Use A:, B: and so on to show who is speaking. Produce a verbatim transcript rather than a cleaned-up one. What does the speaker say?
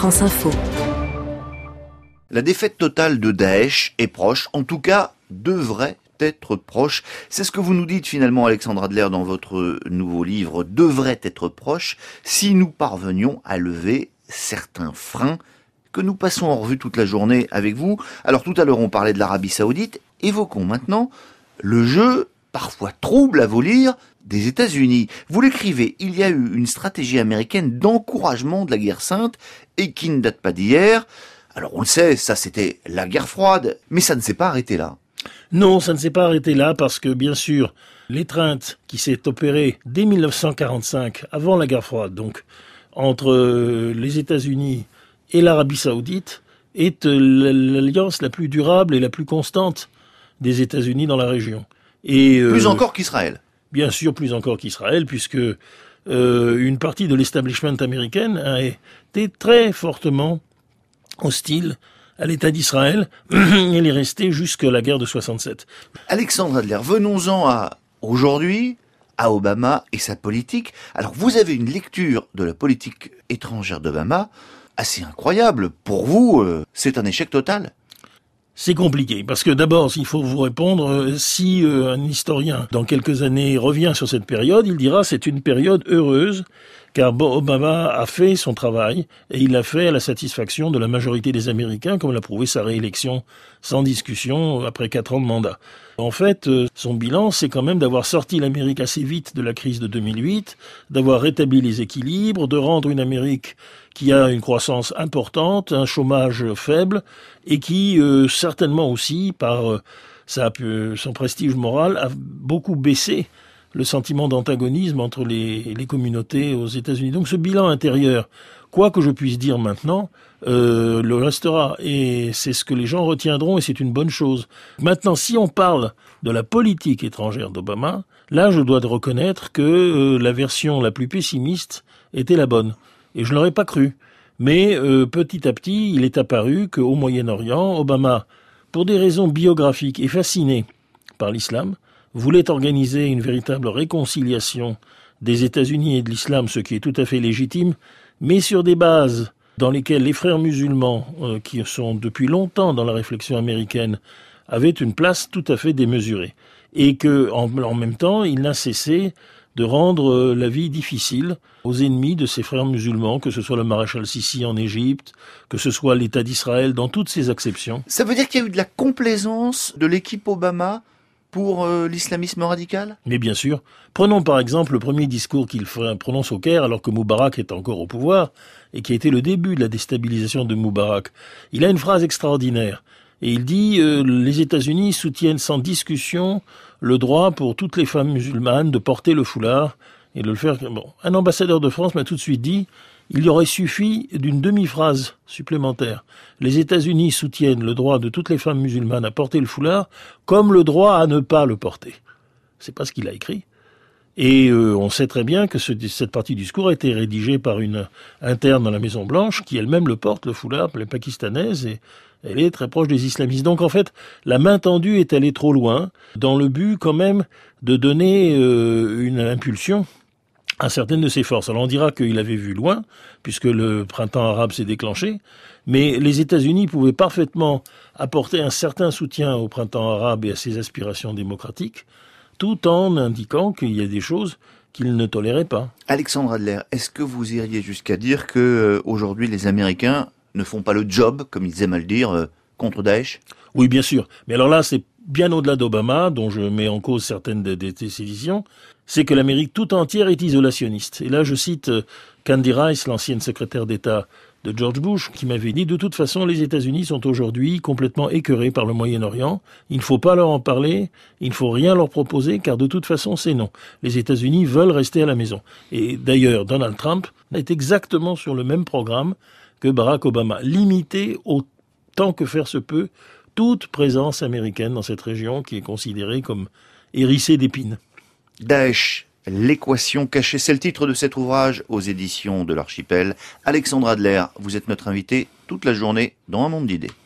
A: France Info.
B: La défaite totale de Daesh est proche, en tout cas devrait être proche. C'est ce que vous nous dites finalement, Alexandre Adler, dans votre nouveau livre, devrait être proche, si nous parvenions à lever certains freins que nous passons en revue toute la journée avec vous. Alors tout à l'heure on parlait de l'Arabie Saoudite, évoquons maintenant le jeu, parfois trouble à vous lire, des États-Unis. Vous l'écrivez, il y a eu une stratégie américaine d'encouragement de la guerre sainte et qui ne date pas d'hier. Alors on le sait, ça c'était la guerre froide, mais ça ne s'est pas arrêté là.
C: Non, ça ne s'est pas arrêté là parce que, bien sûr, l'étreinte qui s'est opérée dès mille neuf cent quarante-cinq, avant la guerre froide, donc, entre les États-Unis et l'Arabie Saoudite, est l'alliance la plus durable et la plus constante des États-Unis dans la région. Et,
B: plus
C: euh,
B: encore qu'Israël.
C: Bien sûr, plus encore qu'Israël, puisque euh, une partie de l'establishment américaine a été très fortement hostile à l'État d'Israël. Elle est restée jusqu'à la guerre de soixante-sept.
B: Alexandre Adler, venons-en à aujourd'hui, à Obama et sa politique. Alors vous avez une lecture de la politique étrangère d'Obama assez incroyable. Pour vous, euh, c'est un échec total.
C: C'est compliqué, parce que d'abord, s'il faut vous répondre, si euh, un historien, dans quelques années, revient sur cette période, il dira c'est une période heureuse, car Obama a fait son travail, et il l'a fait à la satisfaction de la majorité des Américains, comme l'a prouvé sa réélection sans discussion après quatre ans de mandat. En fait, euh, son bilan, c'est quand même d'avoir sorti l'Amérique assez vite de la crise de deux mille huit, d'avoir rétabli les équilibres, de rendre une Amérique qui a une croissance importante, un chômage faible, et qui, euh, certainement aussi, par euh, sa, euh, son prestige moral, a beaucoup baissé le sentiment d'antagonisme entre les, les communautés aux États-Unis. Donc ce bilan intérieur, quoi que je puisse dire maintenant, euh, le restera. Et c'est ce que les gens retiendront, et c'est une bonne chose. Maintenant, si on parle de la politique étrangère d'Obama, là je dois reconnaître que euh, la version la plus pessimiste était la bonne. Et je ne l'aurais pas cru. Mais euh, petit à petit, il est apparu qu'au Moyen-Orient, Obama, pour des raisons biographiques, est fasciné par l'islam, voulait organiser une véritable réconciliation des États-Unis et de l'islam, ce qui est tout à fait légitime, mais sur des bases dans lesquelles les frères musulmans, euh, qui sont depuis longtemps dans la réflexion américaine, avaient une place tout à fait démesurée. Et que, en, en même temps, il n'a cessé de rendre la vie difficile aux ennemis de ses frères musulmans, que ce soit le maréchal Sissi en Égypte, que ce soit l'État d'Israël, dans toutes ses acceptions.
B: Ça veut dire qu'il y a eu de la complaisance de l'équipe Obama pour euh, l'islamisme radical ?
C: Mais bien sûr. Prenons par exemple le premier discours qu'il prononce au Caire alors que Moubarak est encore au pouvoir et qui a été le début de la déstabilisation de Moubarak. Il a une phrase extraordinaire et il dit euh, « Les États-Unis soutiennent sans discussion le droit pour toutes les femmes musulmanes de porter le foulard et de le faire. » Bon, un ambassadeur de France m'a tout de suite dit il y aurait suffi d'une demi-phrase supplémentaire. Les États-Unis soutiennent le droit de toutes les femmes musulmanes à porter le foulard comme le droit à ne pas le porter. C'est pas ce qu'il a écrit. Et euh, on sait très bien que ce, cette partie du discours a été rédigée par une interne dans la Maison-Blanche qui elle-même le porte, le foulard, elle est pakistanaise, et elle est très proche des islamistes. Donc en fait, la main tendue est allée trop loin, dans le but quand même de donner euh, une impulsion à certaines de ses forces. Alors on dira qu'il avait vu loin, puisque le printemps arabe s'est déclenché, mais les États-Unis pouvaient parfaitement apporter un certain soutien au printemps arabe et à ses aspirations démocratiques, tout en indiquant qu'il y a des choses qu'ils ne toléraient pas.
B: Alexandre Adler, est-ce que vous iriez jusqu'à dire que euh, aujourd'hui les Américains ne font pas le job, comme ils aiment à le dire, euh, contre Daesh ?
C: Oui, bien sûr. Mais alors là, c'est bien au-delà d'Obama, dont je mets en cause certaines de, de, de ses décisions, c'est que l'Amérique tout entière est isolationniste. Et là, je cite euh, Candy Rice, l'ancienne secrétaire d'État de George Bush, qui m'avait dit, de toute façon, les États-Unis sont aujourd'hui complètement écœurés par le Moyen-Orient. Il ne faut pas leur en parler, il ne faut rien leur proposer, car de toute façon, c'est non. Les États-Unis veulent rester à la maison. Et d'ailleurs, Donald Trump est exactement sur le même programme que Barack Obama, limiter autant que faire se peut toute présence américaine dans cette région qui est considérée comme hérissée d'épines.
B: Daesh, l'équation cachée, c'est le titre de cet ouvrage aux éditions de l'Archipel. Alexandre Adler, vous êtes notre invité toute la journée dans Un monde d'idées.